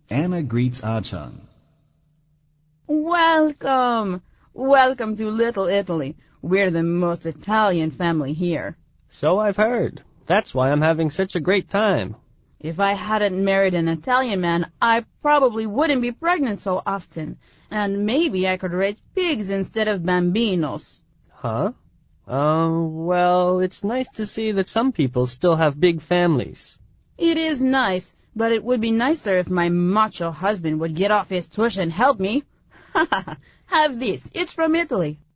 Anna greets Ah-Cheng. Welcome! Welcome to Little Italy. We're the most Italian family here. So I've heard. That's why I'm having such a great time. If I hadn't married an Italian man, I probably wouldn't be pregnant so often. And maybe I could raise pigs instead of bambinos. Huh? Well, it's nice to see that some people still have big families. It is nice, but it would be nicer if my macho husband would get off his tush and help me. Have this. It's from Italy.